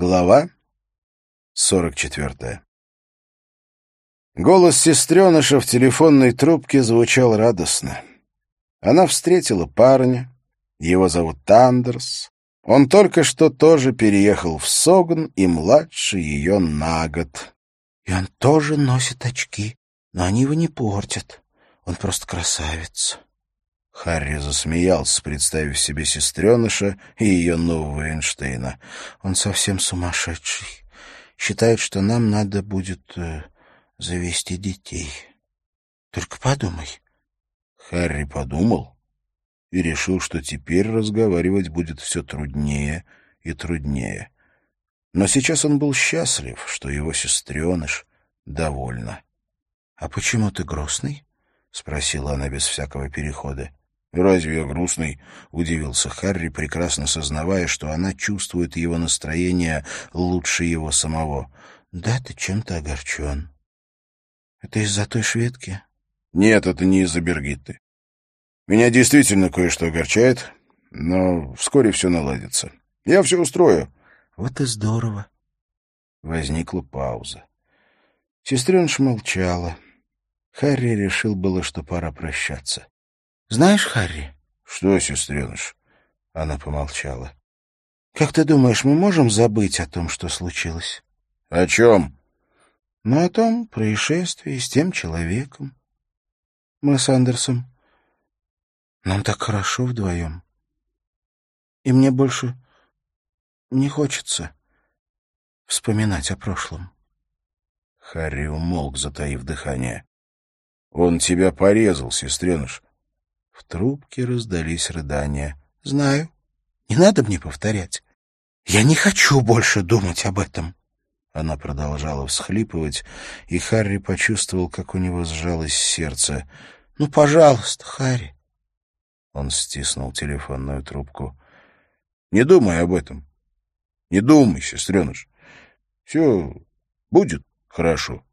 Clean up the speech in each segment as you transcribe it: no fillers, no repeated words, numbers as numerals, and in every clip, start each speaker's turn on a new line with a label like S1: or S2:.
S1: Глава 44. Голос сестреныша в телефонной трубке звучал радостно. Она встретила парня, его зовут Андерс. Он только что тоже переехал в Согн и младше ее на год.
S2: И он тоже носит очки, но они его не портят. Он просто красавец.
S1: Харри засмеялся, представив себе сестреныша и ее нового Эйнштейна.
S2: Он совсем сумасшедший. Считает, что нам надо будет завести детей. Только подумай.
S1: Харри подумал и решил, что теперь разговаривать будет все труднее и труднее. Но сейчас он был счастлив, что его сестреныш довольна.
S2: — А почему ты грустный?
S1: — спросила она без всякого перехода. «Разве я грустный?» — удивился Харри, прекрасно сознавая, что она чувствует его настроение лучше его самого.
S2: «Да, ты чем-то огорчен. Это из-за той шведки?»
S1: «Нет, это не из-за Бергитты. Меня действительно кое-что огорчает, но вскоре все наладится. Я все устрою».
S2: «Вот и здорово».
S1: Возникла пауза. Сестренш молчала. Харри решил было, что пора прощаться.
S2: «Знаешь, Харри...»
S1: «Что, сестреныш?» Она помолчала.
S2: «Как ты думаешь, мы можем забыть о том, что случилось?»
S1: «О чем?»
S2: «Ну, о том происшествии с тем человеком. Мы с Андерсом. Нам так хорошо вдвоем. И мне больше не хочется вспоминать о прошлом».
S1: Харри умолк, затаив дыхание. «Он тебя порезал, сестреныш».
S2: В трубке раздались рыдания. «Знаю. Не надо мне повторять. Я не хочу больше думать об этом».
S1: Она продолжала всхлипывать, и Харри почувствовал, как у него сжалось сердце.
S2: «Ну, пожалуйста, Харри».
S1: Он стиснул телефонную трубку. «Не думай об этом. Не думай, сестреныш. Все будет хорошо».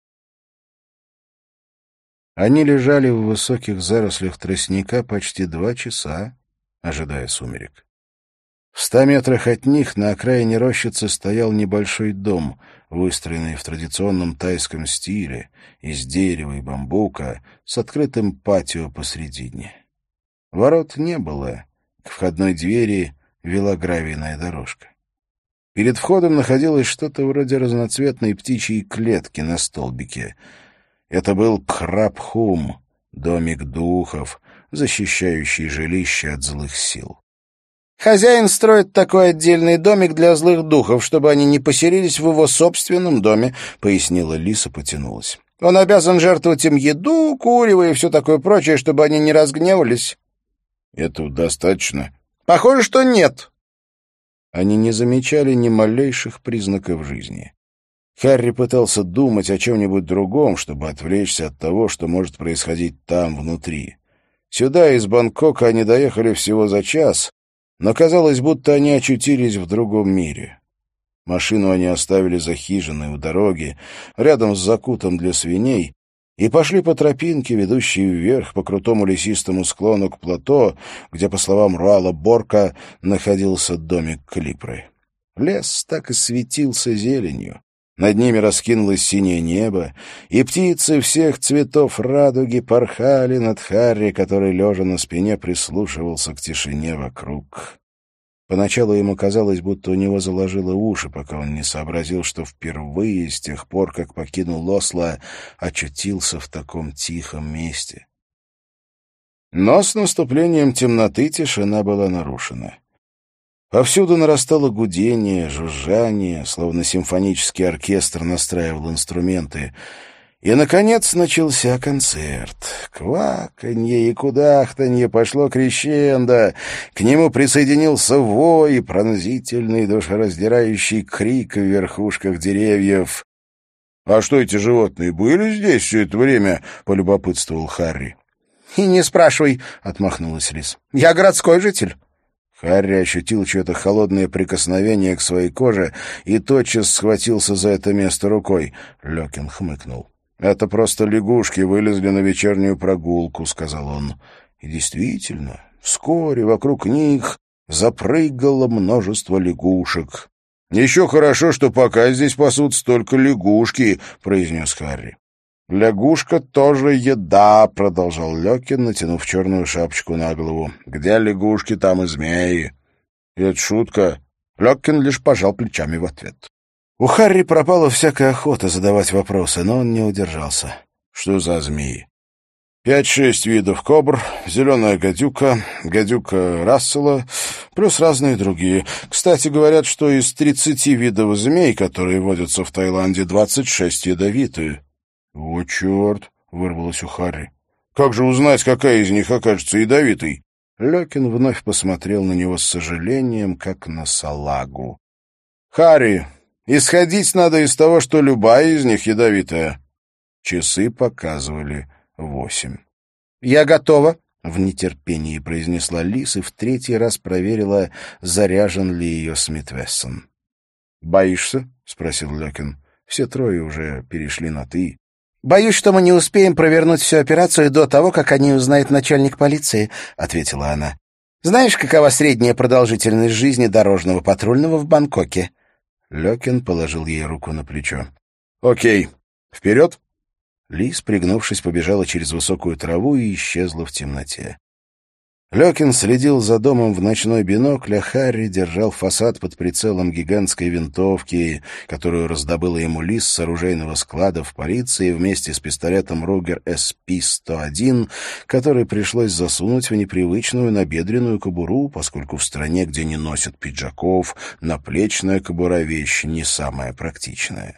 S1: Они лежали в высоких зарослях тростника почти 2 часа, ожидая сумерек. В 100 метрах от них на окраине рощицы стоял небольшой дом, выстроенный в традиционном тайском стиле, из дерева и бамбука, с открытым патио посредине. Ворот не было, к входной двери вела гравийная дорожка. Перед входом находилось что-то вроде разноцветной птичьей клетки на столбике. Это был Пхрапхум, домик духов, защищающий жилище от злых сил.
S2: «Хозяин строит такой отдельный домик для злых духов, чтобы они не поселились в его собственном доме», — пояснила Лиса, потянулась. «Он обязан жертвовать им еду, курево и все такое прочее, чтобы они не разгневались».
S1: «Этого достаточно?»
S2: «Похоже, что нет».
S1: Они не замечали ни малейших признаков жизни. Харри пытался думать о чем-нибудь другом, чтобы отвлечься от того, что может происходить там, внутри. Сюда из Бангкока они доехали всего за час, но казалось, будто они очутились в другом мире. Машину они оставили за хижиной у дороги, рядом с закутом для свиней, и пошли по тропинке, ведущей вверх по крутому лесистому склону к плато, где, по словам Руала Борка, находился домик Клипры. Лес так и светился зеленью. Над ними раскинулось синее небо, и птицы всех цветов радуги порхали над Харри, который, лежа на спине, прислушивался к тишине вокруг. Поначалу ему казалось, будто у него заложило уши, пока он не сообразил, что впервые с тех пор, как покинул Осло, очутился в таком тихом месте. Но с наступлением темноты тишина была нарушена. Повсюду нарастало гудение, жужжание, словно симфонический оркестр настраивал инструменты. И, наконец, начался концерт. Кваканье и кудахтанье пошло крещендо. К нему присоединился вой и пронзительный, душераздирающий крик в верхушках деревьев. — А что, эти животные были здесь все это время? — полюбопытствовал Харри.
S2: — И не спрашивай, — отмахнулась Лис. — Я городской житель.
S1: Харри ощутил чье-то холодное прикосновение к своей коже и тотчас схватился за это место рукой. Лёкин хмыкнул. «Это просто лягушки вылезли на вечернюю прогулку», — сказал он. И действительно, вскоре вокруг них запрыгало множество лягушек. «Еще хорошо, что пока здесь пасутся только лягушки», — произнес Харри. «Лягушка тоже еда», — продолжал Лёкин, натянув черную шапочку на голову. «Где лягушки, там и змеи». «Это шутка». Лёкин лишь пожал плечами в ответ. У Харри пропала всякая охота задавать вопросы, но он не удержался. «Что за змеи?» 5-6 видов кобр, зеленая гадюка, гадюка Рассела, плюс разные другие. Кстати, говорят, что из 30 видов змей, которые водятся в Таиланде, 26 ядовитые. — О, черт! — вырвалось у Харри. — Как же узнать, какая из них окажется ядовитой? Лёкин вновь посмотрел на него с сожалением, как на салагу. — Харри, исходить надо из того, что любая из них ядовитая. Часы показывали 8. «Я готова», — в нетерпении произнесла Лис и в 3-й раз проверила, заряжен ли ее Смит-Вессон. «Боишься?» — спросил Лёкин. Все трое уже перешли на «ты». «Боюсь, что мы не успеем провернуть всю операцию до того, как о ней узнает начальник полиции», — ответила она. «Знаешь, какова средняя продолжительность жизни дорожного патрульного в Бангкоке?» Лёкин положил ей руку на плечо. «Окей, вперед!» Лис, пригнувшись, побежала через высокую траву и исчезла в темноте. Лёкин следил за домом в ночной бинокль, а Харри держал фасад под прицелом гигантской винтовки, которую раздобыла ему Лис с оружейного склада в полиции вместе с пистолетом Ругер SP-101, который пришлось засунуть в непривычную набедренную кобуру, поскольку в стране, где не носят пиджаков, наплечная кобура — вещь не самая практичная.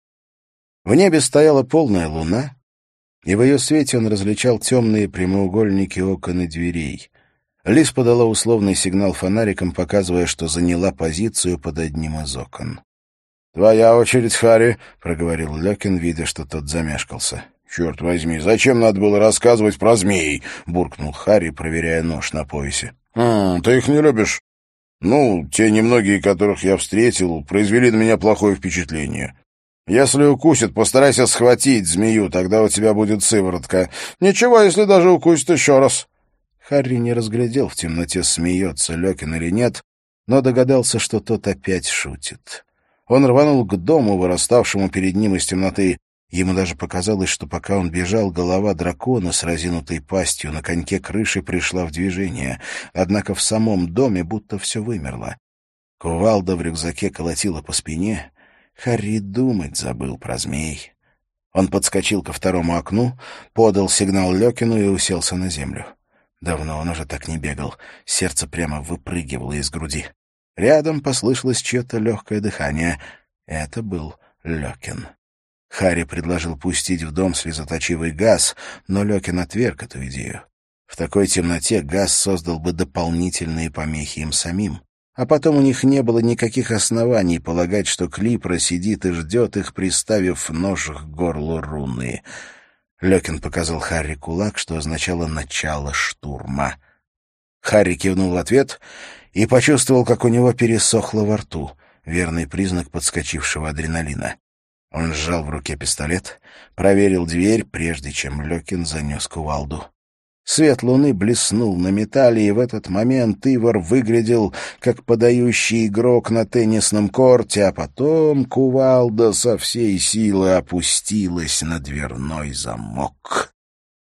S1: В небе стояла полная луна, и в ее свете он различал темные прямоугольники окон и дверей. Лис подала условный сигнал фонариком, показывая, что заняла позицию под одним из окон. «Твоя очередь, Харри», — проговорил Лёкин, видя, что тот замешкался. «Черт возьми, зачем надо было рассказывать про змей?» — буркнул Харри, проверяя нож на поясе. «Ты их не любишь?» «Ну, те немногие, которых я встретил, произвели на меня плохое впечатление». Если укусит, постарайся схватить змею, тогда у тебя будет сыворотка. Ничего, если даже укусит еще раз». Харри не разглядел в темноте, смеется Лёкин или нет, но догадался, что тот опять шутит. Он рванул к дому, выраставшему перед ним из темноты. Ему даже показалось, что пока он бежал, голова дракона с разинутой пастью на коньке крыши пришла в движение. Однако в самом доме будто все вымерло. Кувалда в рюкзаке колотила по спине. Харри думать забыл про змей. Он подскочил ко второму окну, подал сигнал Лёкину и уселся на землю. Давно он уже так не бегал. Сердце прямо выпрыгивало из груди. Рядом послышалось чье-то легкое дыхание. Это был Лёкин. Харри предложил пустить в дом слезоточивый газ, но Лёкин отверг эту идею. В такой темноте газ создал бы дополнительные помехи им самим. А потом у них не было никаких оснований полагать, что Клипра сидит и ждет их, приставив нож к горлу руны. Лёкин показал Харри кулак, что означало «начало штурма». Харри кивнул в ответ и почувствовал, как у него пересохло во рту, верный признак подскочившего адреналина. Он сжал в руке пистолет, проверил дверь, прежде чем Лёкин занес кувалду. Свет луны блеснул на металле, и в этот момент Ивар выглядел как подающий игрок на теннисном корте, а потом кувалда со всей силы опустилась на дверной замок.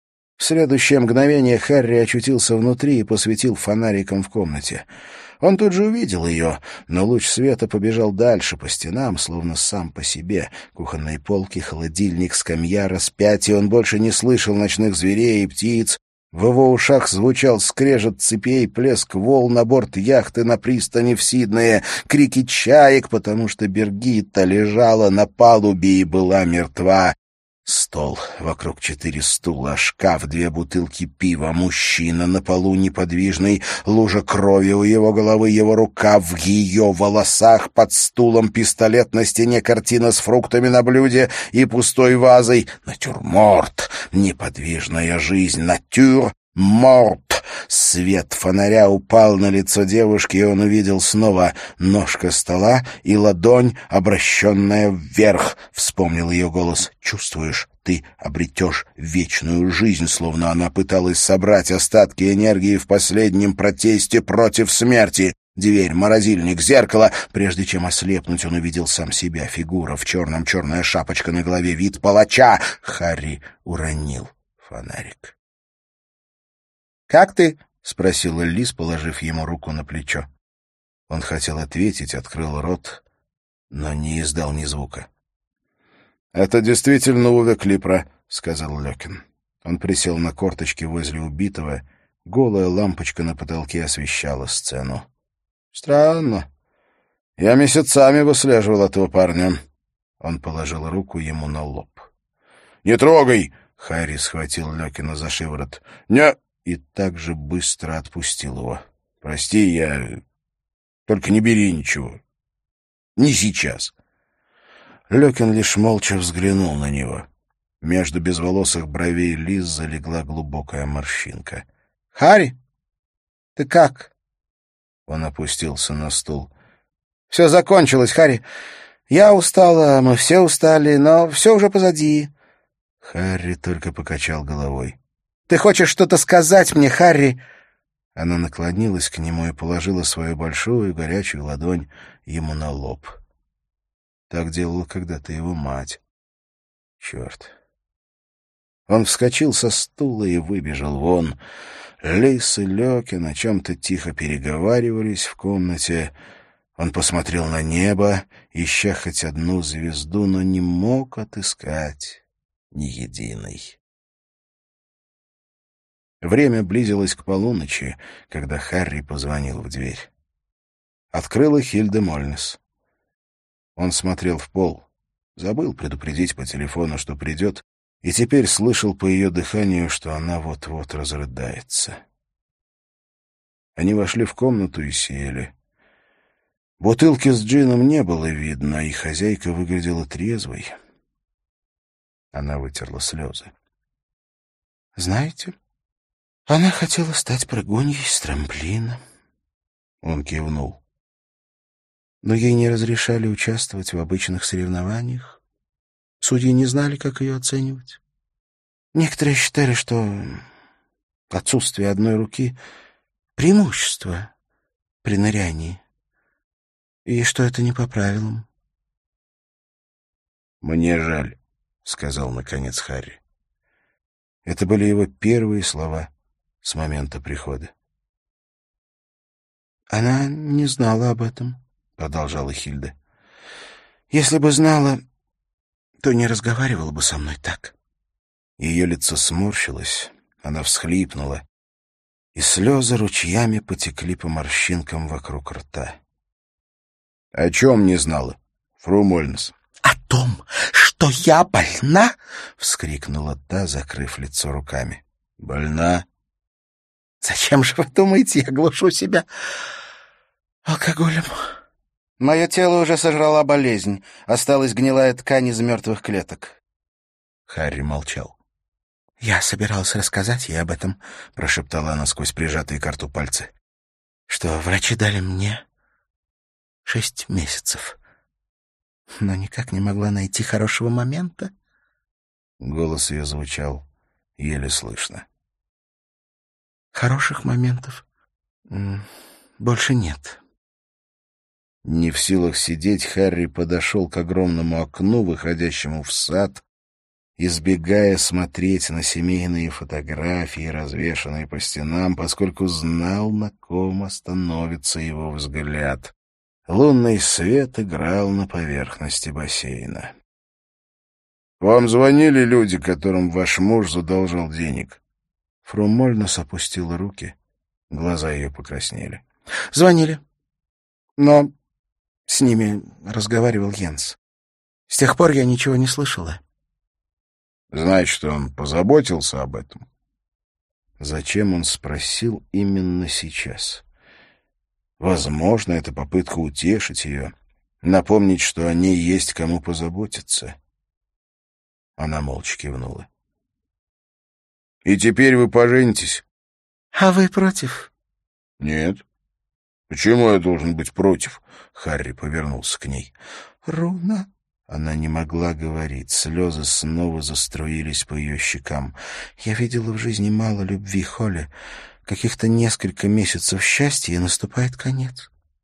S1: В следующее мгновение Харри очутился внутри и посветил фонариком в комнате. Он тут же увидел ее, но луч света побежал дальше по стенам, словно сам по себе. Кухонные полки, холодильник, скамья, распятие. Он больше не слышал ночных зверей и птиц. В его ушах звучал скрежет цепей, плеск волн на борт яхты на пристани в Сиднее, крики чаек, потому что Бергитта лежала на палубе и была мертва. Стол, вокруг 4 стула, шкаф, 2 бутылки пива, мужчина на полу неподвижный, лужа крови у его головы, его рука в ее волосах, под стулом пистолет на стене, картина с фруктами на блюде и пустой вазой. Натюрморт, неподвижная жизнь, натюрморт. Свет фонаря упал на лицо девушки, и он увидел снова ножка стола и ладонь, обращенная вверх. Вспомнил ее голос. «Чувствуешь, ты обретешь вечную жизнь», словно она пыталась собрать остатки энергии в последнем протесте против смерти.
S2: Дверь, морозильник, зеркало. Прежде чем ослепнуть, он увидел сам себя. Фигура в черном, черная шапочка на голове, вид палача. Харри уронил фонарик. «Как ты?» — спросила Лиз, положив ему руку на плечо. Он хотел ответить, открыл рот, но не издал ни звука. «Это действительно Уве Клипра», — сказал Лёкин. Он присел на корточки возле убитого. Голая лампочка на потолке освещала сцену. «Странно. Я месяцами выслеживал этого парня». Он положил руку ему на лоб. «Не трогай!» — Харри схватил Лёкина за шиворот. «Не!» — и так же быстро отпустил его. «Прости, я... Только не бери ничего. Не сейчас». Лёкин лишь молча взглянул на него. Между безволосых бровей Лиз залегла глубокая морщинка. «Харри, ты как?» Он опустился на стул. «Все закончилось, Харри. Я устала, мы все устали, но все уже позади». Харри только покачал головой. «Ты хочешь что-то сказать мне, Харри?» Она наклонилась к нему и положила свою большую горячую ладонь ему на лоб. Так делала когда-то его мать. Черт. Он вскочил со стула и выбежал вон. Лиз и Лёкин о чем-то тихо переговаривались в комнате. Он посмотрел на небо, ища хоть одну звезду, но не мог отыскать ни единой. Время близилось к полуночи, когда Харри позвонил в дверь. Открыла Хильда Мольнес. Он смотрел в пол, забыл предупредить по телефону, что придет, и теперь слышал по ее дыханию, что она вот-вот разрыдается. Они вошли в комнату и сели. Бутылки с джином не было видно, и хозяйка выглядела трезвой. Она вытерла слезы. «Знаете, она хотела стать прыгуньей с трамплина». Он кивнул. Но ей не разрешали участвовать в обычных соревнованиях. Судьи не знали, как ее оценивать. Некоторые считали, что отсутствие одной руки — преимущество при нырянии, и что это не по правилам. «Мне жаль», — сказал наконец Харри. Это были его первые слова с момента прихода. «Она не знала об этом», — продолжала Хильда. «Если бы знала, то не разговаривала бы со мной так». Ее лицо сморщилось, она всхлипнула, и слезы ручьями потекли по морщинкам вокруг рта. — О чем не знала, фру Мольнес? — О том, что я больна! — вскрикнула та, закрыв лицо руками. — Больна? — Зачем же вы думаете, я глушу себя алкоголем? Мое тело уже сожрала болезнь, осталась гнилая ткань из мертвых клеток. Харри молчал. — Я собиралась рассказать ей об этом, — прошептала она сквозь прижатые к рту пальцы, — что врачи дали мне 6 месяцев, но никак не могла найти хорошего момента. Голос ее звучал еле слышно. Хороших моментов больше нет. Не в силах сидеть, Харри подошел к огромному окну, выходящему в сад, избегая смотреть на семейные фотографии, развешанные по стенам, поскольку знал, на ком остановится его взгляд. Лунный свет играл на поверхности бассейна. — Вам звонили люди, которым ваш муж задолжал денег? Фру Мольнес опустила руки, глаза ее покраснели. — Звонили, но с ними разговаривал Йенс. С тех пор я ничего не слышала. — Значит, он позаботился об этом? Зачем он спросил именно сейчас? Возможно, это попытка утешить ее, напомнить, что о ней есть кому позаботиться. Она молча кивнула. — И теперь вы поженитесь? — А вы против? — Нет. — Почему я должен быть против? Харри повернулся к ней. — Руна... Она не могла говорить, слезы снова заструились по ее щекам. Я видела в жизни мало любви, Холли. Каких-то несколько месяцев счастья, и наступает конец.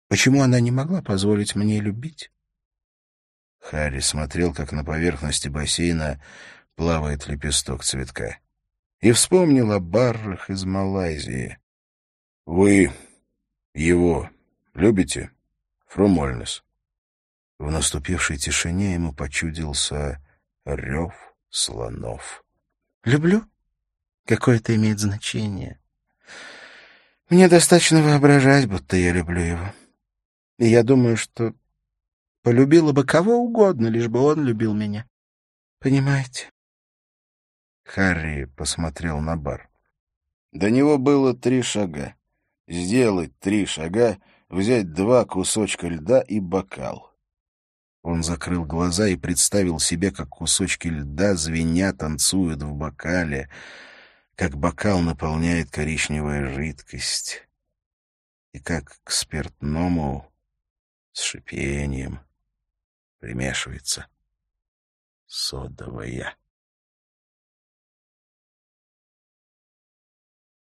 S2: Почему она не могла позволить мне любить?
S1: Харри смотрел, как на поверхности бассейна плавает лепесток цветка. И вспомнил о баррах из Малайзии. «Вы его любите, фру Мольнес?» В наступившей тишине ему почудился рев слонов.
S2: Люблю? Какое это имеет значение? Мне достаточно воображать, будто я люблю его. И я думаю, что полюбила бы кого угодно, лишь бы он любил меня. Понимаете?
S1: Харри посмотрел на бар. До него было 3 шага. Сделать 3 шага, взять 2 кусочка льда и бокал. Он закрыл глаза и представил себе, как кусочки льда, звеня, танцуют в бокале, как бокал наполняет коричневая жидкость, и как к спиртному с шипением примешивается содовая.